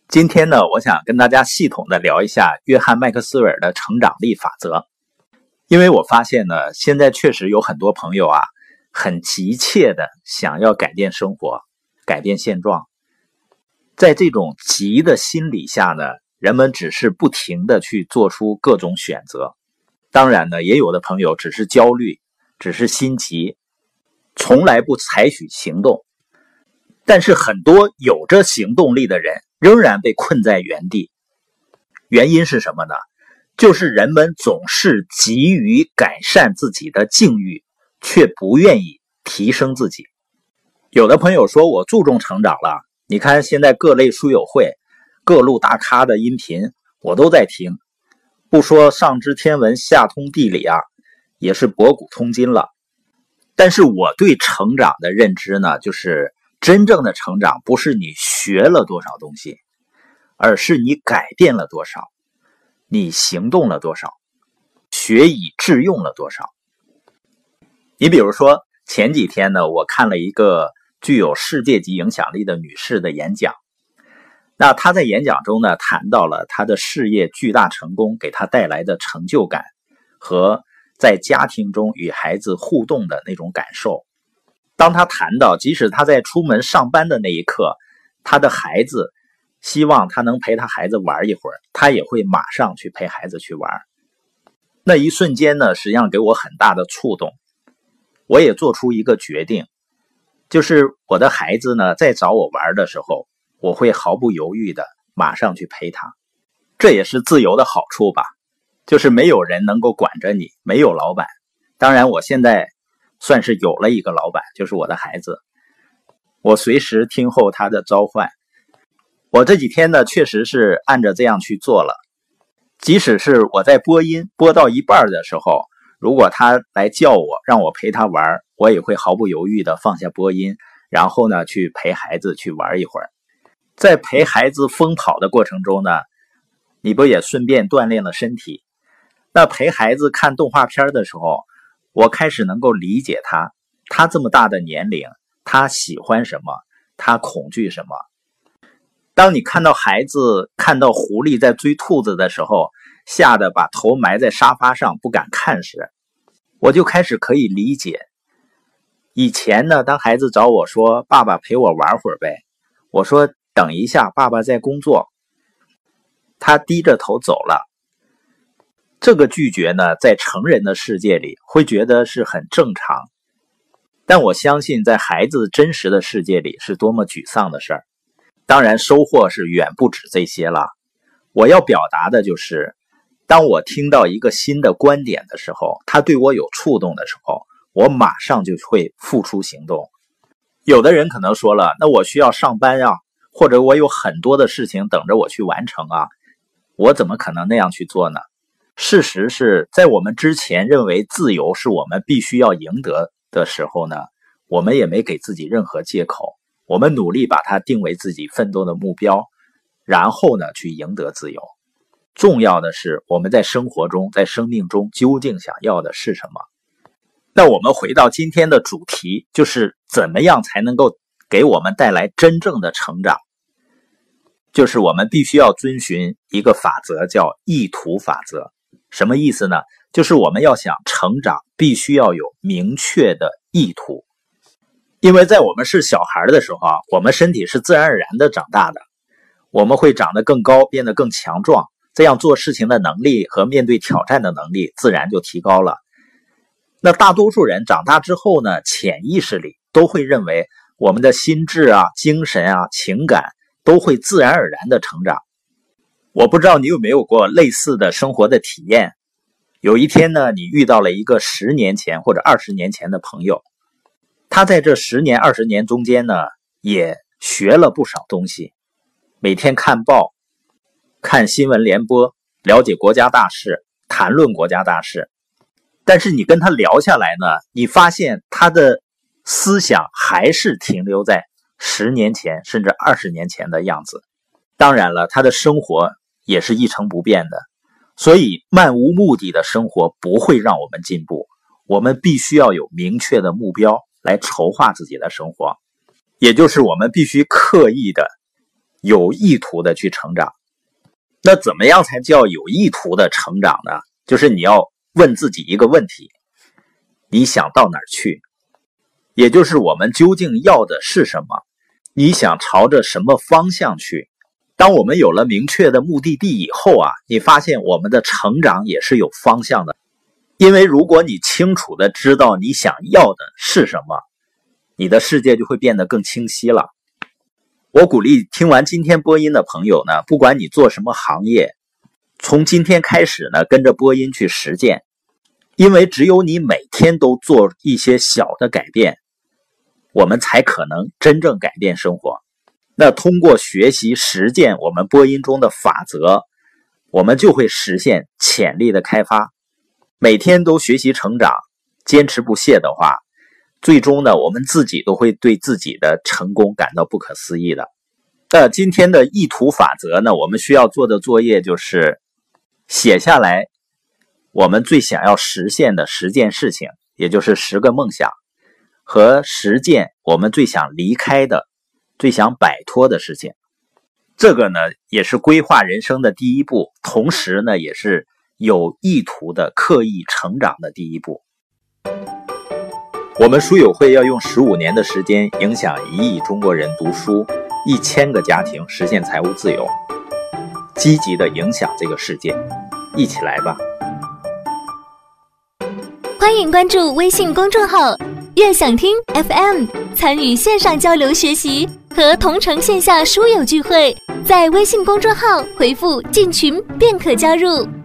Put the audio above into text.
今天呢，我想跟大家系统的聊一下约翰麦克斯韦尔的成长力法则。因为我发现呢，现在确实有很多朋友啊，很急切的想要改变生活，改变现状。在这种急的心理下呢，人们只是不停的去做出各种选择。当然呢，也有的朋友只是焦虑，只是心急，从来不采取行动。但是很多有着行动力的人仍然被困在原地。原因是什么呢？就是人们总是急于改善自己的境遇，却不愿意提升自己。有的朋友说，我注重成长了，你看现在各类书友会，各路大咖的音频我都在听，不说上知天文下通地理啊，也是博古通今了。但是我对成长的认知呢，就是真正的成长不是你学了多少东西，而是你改变了多少，你行动了多少，学以致用了多少。你比如说前几天呢，我看了一个具有世界级影响力的女士的演讲。那她在演讲中呢，谈到了她的事业巨大成功给她带来的成就感和在家庭中与孩子互动的那种感受。当他谈到即使他在出门上班的那一刻，他的孩子希望他能陪他孩子玩一会儿，他也会马上去陪孩子去玩。那一瞬间呢，实际上给我很大的触动。我也做出一个决定，就是我的孩子呢在找我玩的时候，我会毫不犹豫的马上去陪他。这也是自由的好处吧，就是没有人能够管着你，没有老板。当然我现在算是有了一个老板，就是我的孩子，我随时听候他的召唤。我这几天呢，确实是按着这样去做了。即使是我在播音播到一半的时候，如果他来叫我让我陪他玩，我也会毫不犹豫的放下播音，然后呢去陪孩子去玩一会儿。在陪孩子疯跑的过程中呢，你不也顺便锻炼了身体？那陪孩子看动画片的时候，我开始能够理解他这么大的年龄，他喜欢什么，他恐惧什么。当你看到孩子看到狐狸在追兔子的时候，吓得把头埋在沙发上不敢看时，我就开始可以理解。以前呢，当孩子找我说爸爸陪我玩会儿呗，我说等一下，爸爸在工作，他低着头走了。这个拒绝呢，在成人的世界里会觉得是很正常，但我相信在孩子真实的世界里是多么沮丧的事儿。当然收获是远不止这些了。我要表达的就是，当我听到一个新的观点的时候，它对我有触动的时候，我马上就会付出行动。有的人可能说了，那我需要上班啊，或者我有很多的事情等着我去完成啊，我怎么可能那样去做呢？事实是在我们之前认为自由是我们必须要赢得的时候呢，我们也没给自己任何借口，我们努力把它定为自己奋斗的目标，然后呢去赢得自由。重要的是我们在生活中，在生命中究竟想要的是什么。那我们回到今天的主题，就是怎么样才能够给我们带来真正的成长。就是我们必须要遵循一个法则，叫意图法则。什么意思呢？就是我们要想成长，必须要有明确的意图。因为在我们是小孩的时候啊，我们身体是自然而然的长大的，我们会长得更高，变得更强壮，这样做事情的能力和面对挑战的能力自然就提高了。那大多数人长大之后呢，潜意识里都会认为我们的心智啊、精神啊、情感都会自然而然的成长。我不知道你有没有过类似的生活的体验。有一天呢，你遇到了一个10年前或者20年前的朋友，他在这10年20年中间呢，也学了不少东西，每天看报，看新闻联播，了解国家大事，谈论国家大事。但是你跟他聊下来呢，你发现他的思想还是停留在10年前甚至20年前的样子。当然了，他的生活也是一成不变的。所以漫无目的的生活不会让我们进步，我们必须要有明确的目标来筹划自己的生活。也就是我们必须刻意的有意图的去成长。那怎么样才叫有意图的成长呢？就是你要问自己一个问题，你想到哪儿去？也就是我们究竟要的是什么？你想朝着什么方向去？当我们有了明确的目的地以后啊，你发现我们的成长也是有方向的。因为如果你清楚的知道你想要的是什么，你的世界就会变得更清晰了。我鼓励听完今天播音的朋友呢，不管你做什么行业，从今天开始呢，跟着播音去实践。因为只有你每天都做一些小的改变，我们才可能真正改变生活。那通过学习实践我们播音中的法则，我们就会实现潜力的开发。每天都学习成长，坚持不懈的话，最终呢，我们自己都会对自己的成功感到不可思议的。那今天的意图法则呢，我们需要做的作业就是写下来我们最想要实现的10件事情，也就是10个梦想，和10件我们最想离开的、最想摆脱的事情。这个呢，也是规划人生的第一步，同时呢，也是有意图的刻意成长的第一步。我们书友会要用15年的时间影响1亿中国人读书，1000个家庭实现财务自由，积极的影响这个世界，一起来吧！ 欢迎关注微信公众号悦享听 FM， 参与线上交流学习和同城线下书友聚会，在微信公众号回复进群便可加入。